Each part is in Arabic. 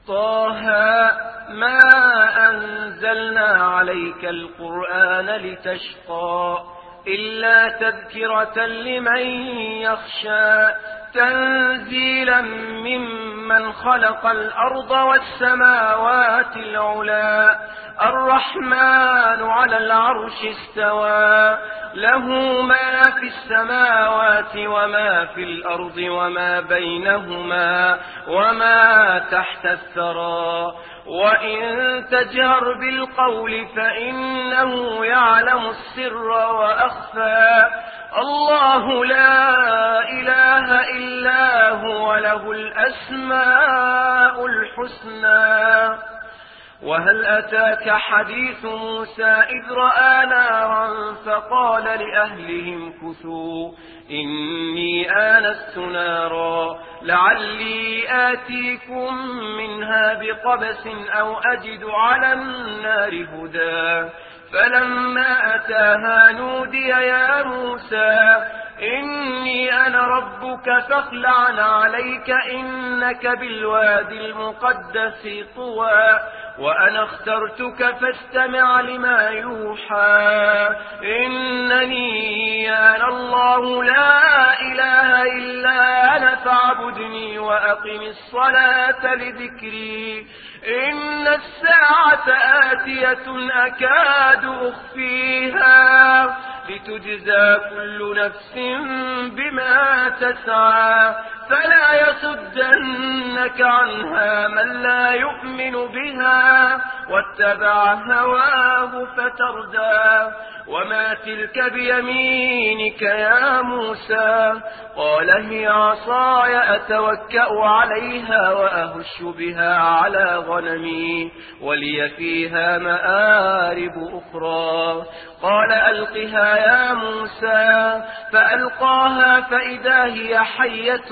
طه ما أنزلنا عليك القرآن لتشقى إلا تذكرة لمن يخشى تنزيلا ممن خلق الأرض والسماوات العلى الرحمن على العرش استوى له ما في السماوات وما في الأرض وما بينهما وما تحت الثرى وإن تجهر بالقول فإنه يعلم السر وأخفى الله لا إله إلا هو له الأسماء الحسنى وهل أتاك حديث موسى إذ رأى نارا فقال لأهلهم كثوا إني آنست نارا لعلي آتيكم منها بقبس أو أجد على النار هدى فلما أتاها نودي يا موسى إني أنا ربك فاخلع عليك إنك بالوادي المقدس طوى وأنا اخترتك فاستمع لما يوحى إنني أنا الله لا إله إلا أنا فاعبدني وأقم الصلاة لذكري إن الساعة آتية أكاد أخفيها لتجزى كل نفس بما تسعى فلا يصدنك عنها من لا يؤمن بها واتبع هواه فتردى وما تلك بيمينك يا موسى قال هي عصاي أتوكأ عليها وأهش بها على غنمي ولي فيها مآرب أخرى قال ألقها يا موسى فألقاها فإذا هي حية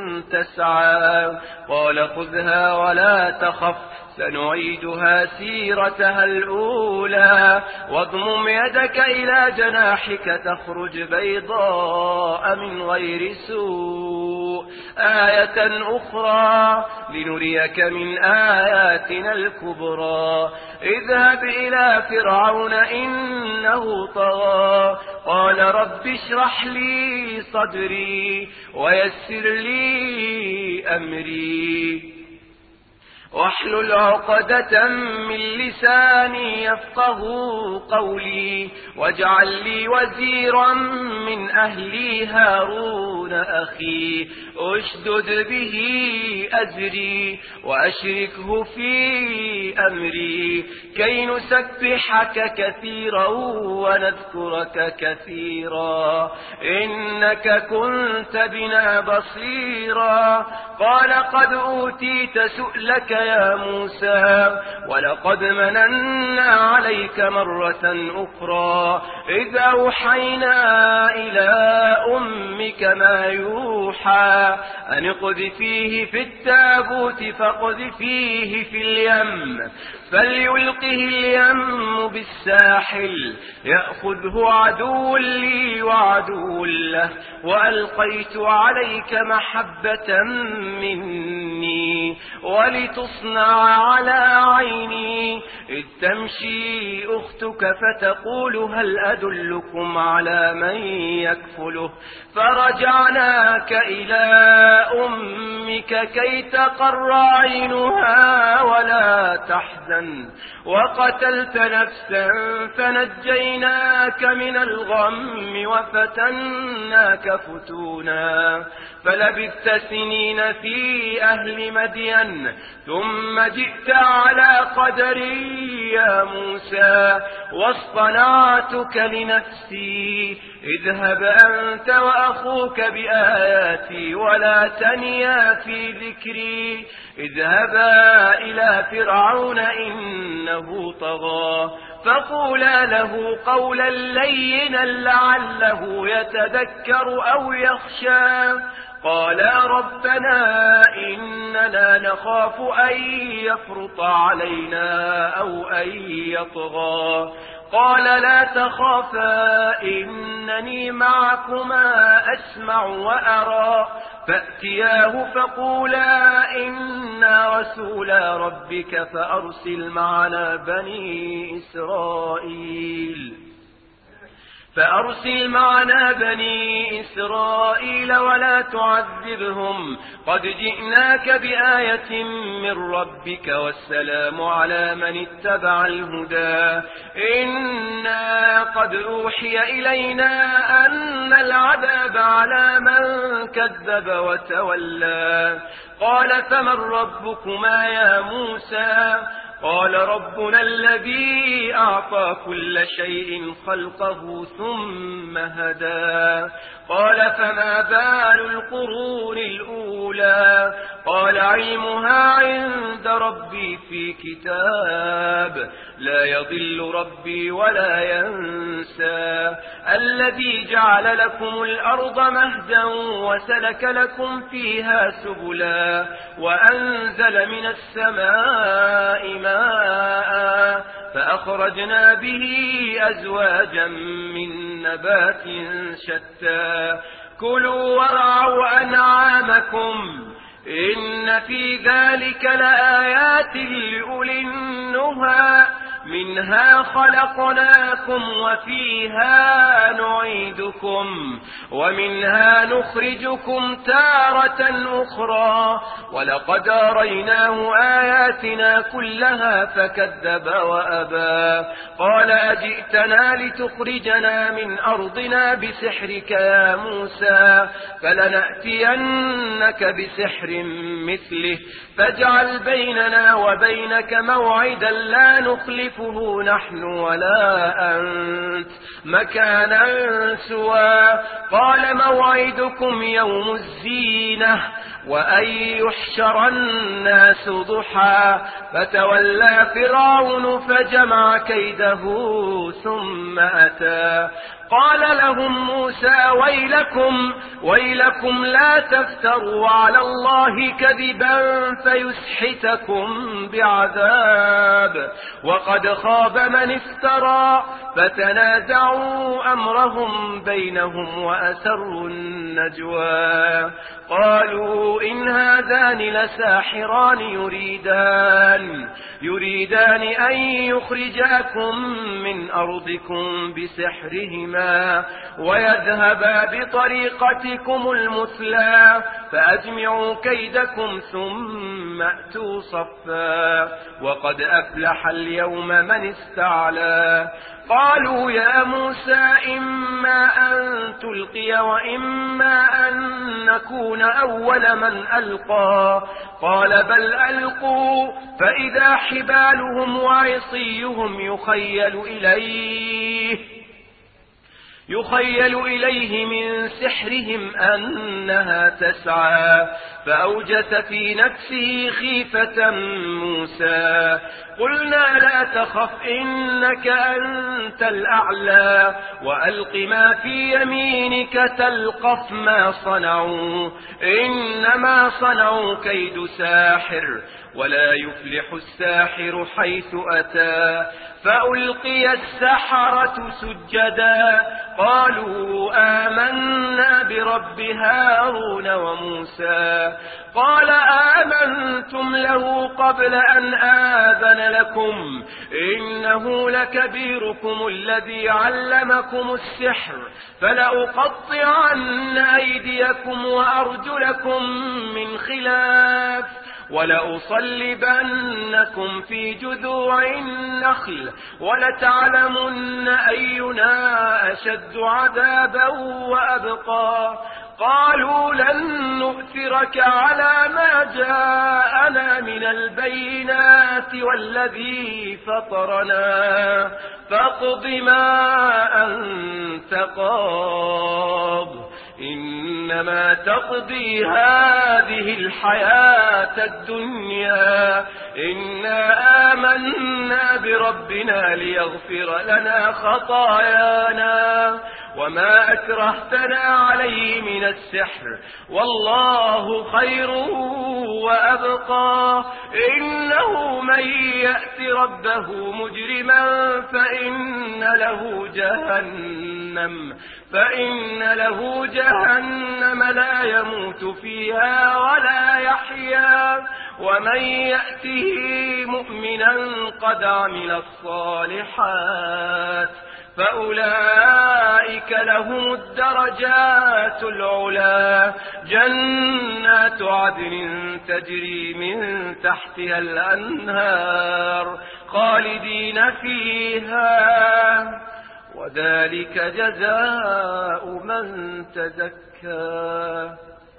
تسعى قال خذها ولا تخف سنعيدها سيرتها الأولى واضمم يدك إلى جناحك تخرج بيضاء من غير سوء آية أخرى لنريك من آياتنا الكبرى اذهب إلى فرعون إنه طغى قال رب اشرح لي صدري ويسر لي أمري واحلل عقدة من لساني يفقه قولي واجعل لي وزيرا من أهلي هارون أخي أشدد به أزري وأشركه في أمري كي نسبحك كثيرا ونذكرك كثيرا إنك كنت بنا بصيرا قال قد أوتيت سؤلك يا موسى ولقد مننا عليك مرة أخرى إذا أوحينا إلى أمك ما يوحى أن اقذفيه في التابوت فاقذفيه في اليم فليلقه اليم بالساحل يأخذه عدو لي وعدو له وألقيت عليك محبة مني ولتصنع على عيني إذ تمشي أختك فتقول هل أدلكم على من يكفله فرجعناك إلى أمك كي تقر عينها ولا تحزن وقتلت نفسا فنجيناك من الغم وفتناك فتونا فلبثت سنين في أهل مدين ثم جئت على قدري يا موسى واصطنعتك لنفسي اذهب أنت وأخوك بآياتي ولا تنيا في ذكري اذهبا إلى فرعون إنه طغى فقولا له قولا لينا لعله يتذكر أو يخشى قالا ربنا إننا نخاف أن يفرط علينا أو أن يطغى قال لا تخافا إنني معكما أسمع وأرى فأتياه فقولا إنا رسولا ربك فأرسل معنا بني إسرائيل ولا تعذبهم قد جئناك بآية من ربك والسلام على من اتبع الهدى إنا قد أوحي إلينا أن العذاب على من كذب وتولى قال فمن ربكما يا موسى قال ربنا الذي أعطى كل شيء خلقه ثم هدى قال فما بال القرون الأولى قال علمها عند ربي في كتاب لا يضل ربي ولا ينسى الذي جعل لكم الأرض مهدا وسلك لكم فيها سبلا وأنزل من السماء ماء فأخرجنا به أزواجا من نبات شتى كلوا وارعوا أنعامكم إن في ذلك لآيات لأولي النهى منها خلقناكم وفيها نعيدكم ومنها نخرجكم تارة أخرى ولقد أريناه آياتنا كلها فكذب وأبى قال أجئتنا لتخرجنا من أرضنا بسحرك يا موسى فلنأتينك بسحر مثله فاجعل بيننا وبينك موعدا لا نخلفه نحن ولا أنت مكانا سوى قال موعدكم يوم الزينة وأن يحشر الناس ضحى فتولى فرعون فجمع كيده ثم أتى قال لهم موسى ويلكم لا تفتروا على الله كذبا فيسحتكم بعذاب وقد خاب من افترى فتنازعوا أمرهم بينهم وأسروا النجوى قالوا إن هذان لساحران يريدان أن يخرجاكم من أرضكم بسحرهما ويذهبا بطريقتكم المثلى فأجمعوا كيدكم ثم أتوا صفا وقد أفلح اليوم من استعلى قالوا يا موسى إما أن تلقي وإما أن نكون أول من ألقى قال بل ألقوا فإذا حبالهم وعصيهم يخيل إليه من سحرهم أنها تسعى فأوجس في نفسه خيفة موسى قلنا لا تخف إنك أنت الأعلى وألق ما في يمينك تلقف ما صنعوا إنما صنعوا كيد ساحر ولا يفلح الساحر حيث أتى فألقي السحرة سجدا قالوا آمنا برب هارون وموسى قال آمنتم له قبل أن آذن لكم إنه لكبيركم الذي علمكم السحر فلأقطعن أيديكم وأرجلكم من خلاف ولأصلبنكم في جذوع النخل ولتعلمن أينا أشد عذابا وأبقى قالوا لن نؤثرك على ما جاءنا من البينات والذي فطرنا فاقض ما أنت قاض إنما تقضي نقضي هذه الحياة الدنيا إنا آمنا بربنا ليغفر لنا خطايانا وما أكرهتنا عليه من السحر والله خير وأبقى إنه من يأت ربه مجرما فإن له جهنم لا يموت فيها ولا يحيا ومن يأته مؤمنا قد عمل الصالحات فأولئك لهم الدرجات العلا جنات عدن تجري من تحتها الأنهار خالدين فيها وذلك جزاء من تزكى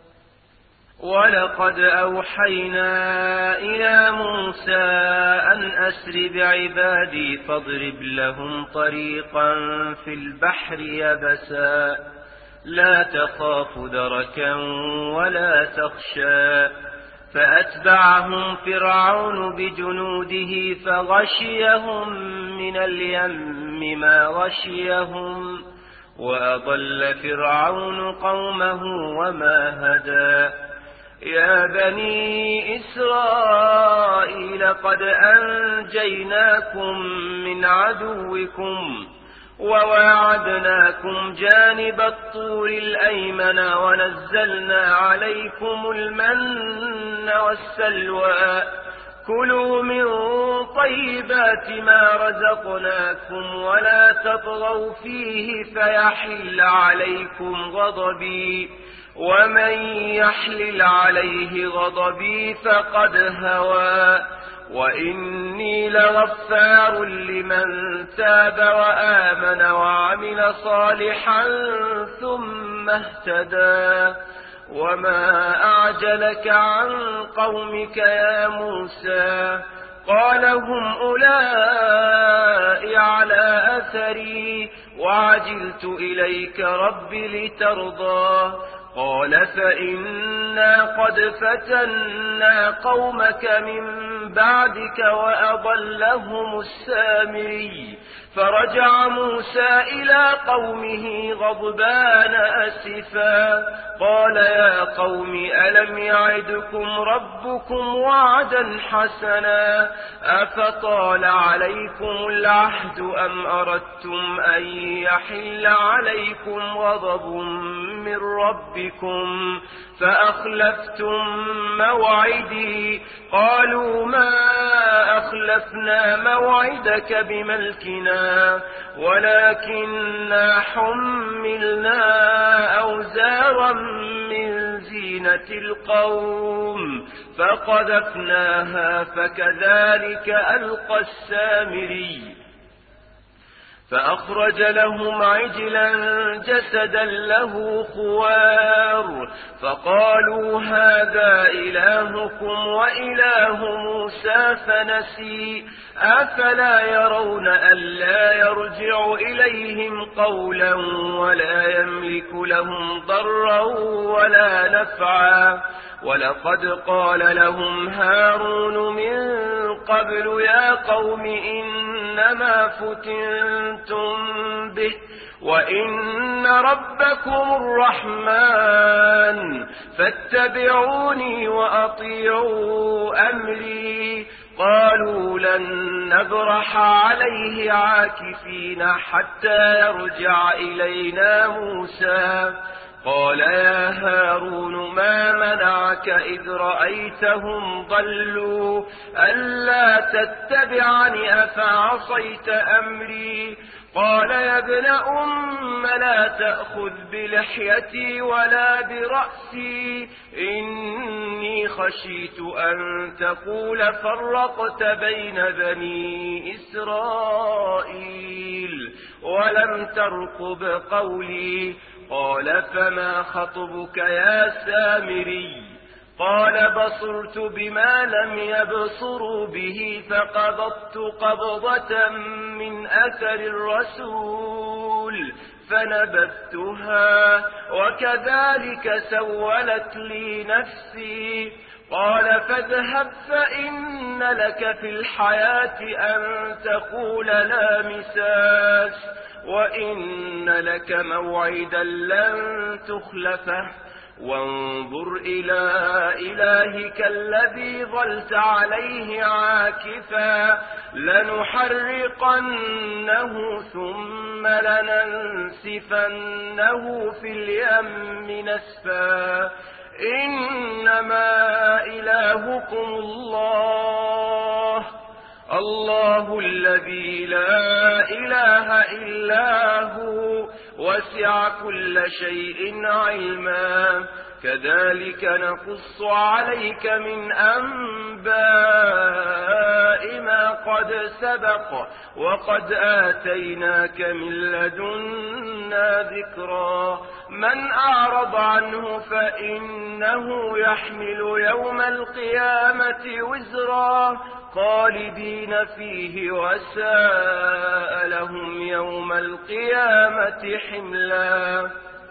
ولقد أوحينا إلى موسى أن أسر بعبادي فاضرب لهم طريقا في البحر يبسا لا تخاف دركا ولا تخشى فأتبعهم فرعون بجنوده فغشيهم من اليم ما غشيهم وأضل فرعون قومه وما هدى يا بني إسرائيل قد أنجيناكم من عدوكم وواعدناكم جانب الطور الأيمن ونزلنا عليكم المن والسلوى كلوا من طيبات ما رزقناكم ولا تطغوا فيه فيحل عليكم غضبي ومن يحلل عليه غضبي فقد هوى وإني لغفار لمن تاب وآمن وعمل صالحا ثم اهتدى وما أعجلك عن قومك يا موسى قال هم أولئك على أثري وعجلت إليك رب لترضى قال فإنا قد فتنا قومك من بعدك وأضلهم السامري فرجع موسى إلى قومه غضبان أسفا قال يا قوم ألم يعدكم ربكم وعدا حسنا أفطال عليكم العهد أم أردتم أن يحل عليكم غضب من ربكم فأخلفتم موعدي قالوا ما أخلفنا موعدك بملكنا ولكننا حملنا أوزارا من زينة القوم فقذفناها فكذلك ألقى السامري فأخرج لهم عجلا جسدا له خوار فقالوا هذا إلهكم وإله موسى فنسي أفلا يرون ألا يرجع إليهم قولا ولا يملك لهم ضرا ولا نفعا ولقد قال لهم هارون من قبل يا قوم إنما فتنتم به وإن ربكم الرحمن فاتبعوني وأطيعوا أمري قالوا لن نبرح عليه عاكفين حتى يرجع إلينا موسى قال يا هارون ما منعك إذ رأيتهم ضلوا ألا تتبعني أفعصيت أمري قال يا ابن أم لا تأخذ بلحيتي ولا برأسي إني خشيت أن تقول فرقت بين بني إسرائيل ولم ترقب قولي قال فما خطبك يا سامري قال بصرت بما لم يبصروا به فقبضت قبضة من أثر الرسول فنبذتها وكذلك سولت لي نفسي. قال فاذهب فإن لك في الحياة أن تقول لا مساس وإن لك موعدا لن تخلفه وانظر إلى إلهك الذي ظلت عليه عاكفا لنحرقنه ثم لننسفنه في اليم نسفا إنما إلهكم الله الذي لا إله إلا هو وسع كل شيء علما كذلك نقص عليك من أنباء ما قد سبق وقد آتيناك من لدنا ذكرا من أعرض عنه فإنه يحمل يوم القيامة وزرا خالدين فيه وساء لهم يوم القيامة حملا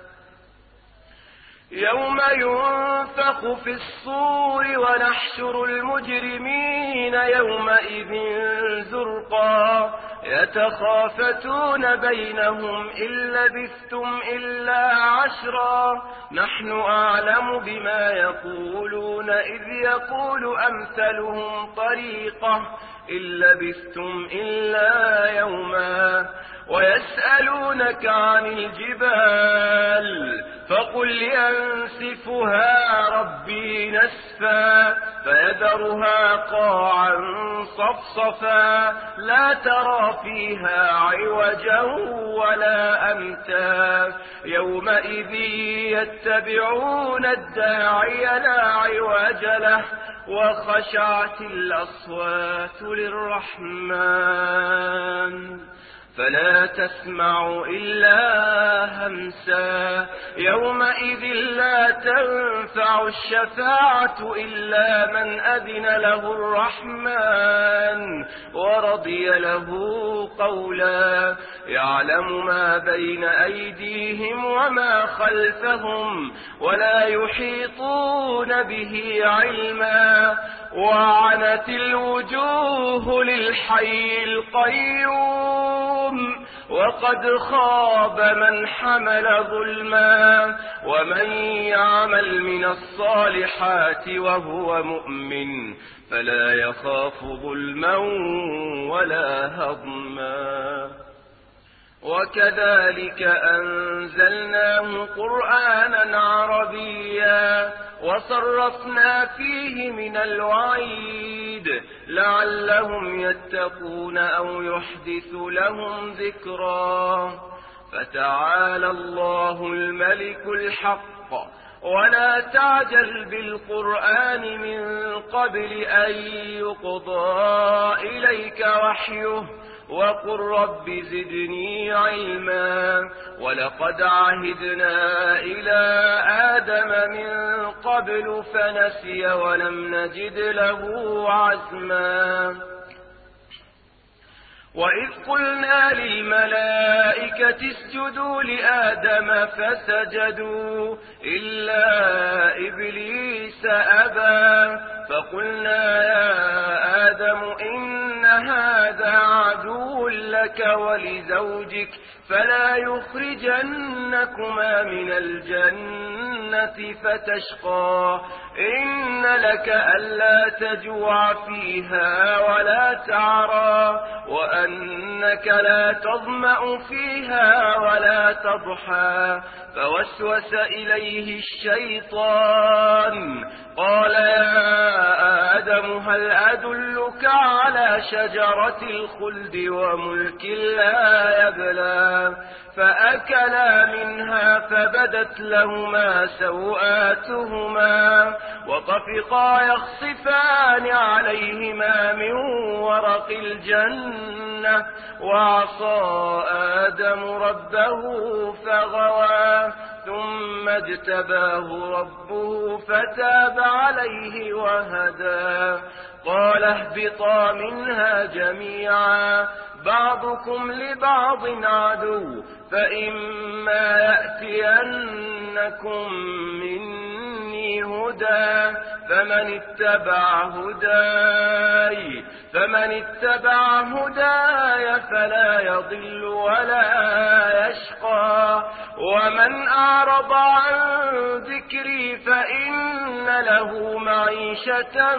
يوم ينفخ في الصور ونحشر المجرمين يومئذ زرقا يتخافتون بينهم إن لبثتم إلا عشرا نحن أعلم بما يقولون إذ يقول أمثلهم طريقة إن لبثتم إلا يوما ويسألونك عن الجبال فقل ينسفها ربي نسفا فيذرها قاعا صفصفا لا ترى فيها عوجا ولا أمتا يومئذ يتبعون الداعي لا عوج له وخشعت الأصوات للرحمن فلا تسمع إلا همسا يومئذ لا تنفع الشفاعة إلا من أذن له الرحمن ورضي له قولا يعلم ما بين أيديهم وما خلفهم ولا يحيطون به علما وعنت الوجوه للحي القيوم وقد خاب من حمل ظلما ومن يعمل من الصالحات وهو مؤمن فلا يخاف ظلما ولا هضما وكذلك أنزلناه قرآنا عربيا وصرفنا فيه من الوعيد لعلهم يتقون أو يحدث لهم ذكرا فتعالى الله الملك الحق ولا تعجل بالقرآن من قبل أن يقضى إليك وحيه وقل رب زدني علما ولقد عهدنا إلى آدم من قبل فنسي ولم نجد له عزما وإذ قلنا للملائكة اسجدوا لآدم فسجدوا إلا إبليس أبى فقلنا يا آدم إن هذا عدو لك ولزوجك فلا يخرجنكما من الجنة فتشقى إن لك ألا تجوع فيها ولا تعرى وأنك لا تظمأ فيها ولا تضحى فوسوس إليه الشيطان قال يا آدم هل أدلك على شجرة الخلد وملك لا يبلى فأكلا منها فبدت لهما سوآتهما وطفقا يخصفان عليهما من ورق الجنة وعصى آدم ربه فغوى ثم اجتباه ربه فتاب عليه وهدى قال اهبطا منها جميعا بعضكم لبعض عدو فإما يأتينكم مني هدى فمن اتبع هداي فلا يضل ولا يشقى ومن أعرض عن ذكري فإن له معيشة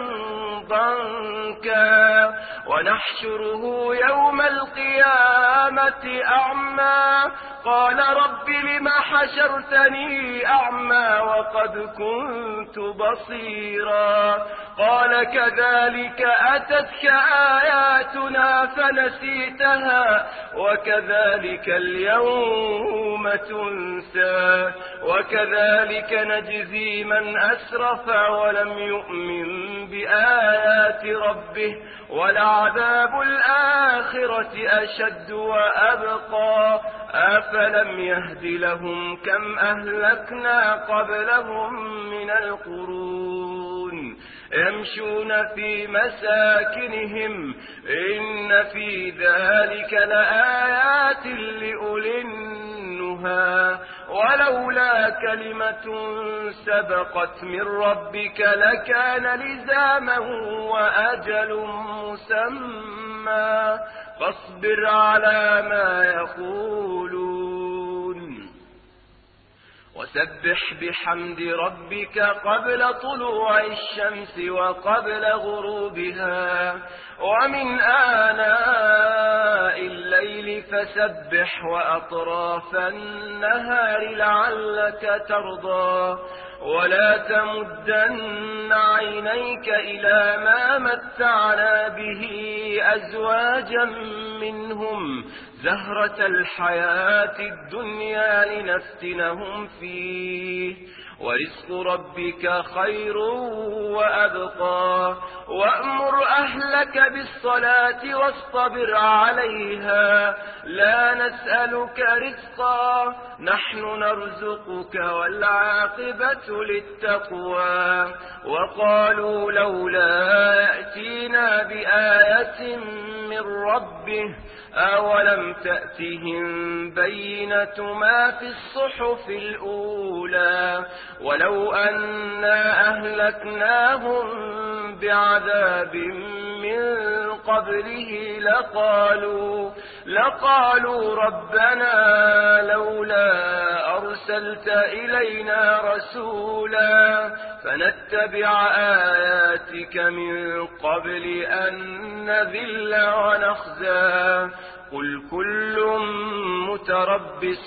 ضنكا ونحشره يوم القيامة أعمى قال رب لم حشرتني أعمى وقد كنت بصيرا قال كذلك أتتك آياتنا فنسيتها وكذلك اليوم تنسى وكذلك نجزي من أسرف ولم يؤمن بآيات ربه ولعذاب الآخرة أشد وأبقى أفلم يهد لهم كم أهلكنا قبلهم من القرون يمشون في مساكنهم إن في ذلك لآيات لأولي النهى ولولا كلمة سبقت من ربك لكان لزاما وأجل مسمى فاصبر على ما يقولون وسبح بحمد ربك قبل طلوع الشمس وقبل غروبها ومن آناء الليل فسبح وأطراف النهار لعلك ترضى ولا تمدن عينيك إلى ما متعنا به أزواجا منهم زهرة الحياة الدنيا لنفتنهم فيه ورزق ربك خير وأبقى وأمر أهلك بالصلاة واصطبر عليها لا نسألك رزقا نحن نرزقك والعاقبة للتقوى وقالوا لولا يأتينا بآية من ربه أولم تأتهم بينة ما في الصحف الأولى ولو أنا أهلكناهم بعذاب من قبله لقالوا ربنا لولا أرسلت إلينا رسولا فنتبع آياتك من قبل أن نذل ونخزى قل كل متربص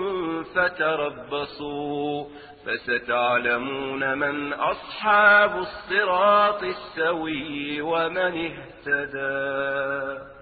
فتربصوا فستعلمون من أصحاب الصراط السوي ومن اهتدى.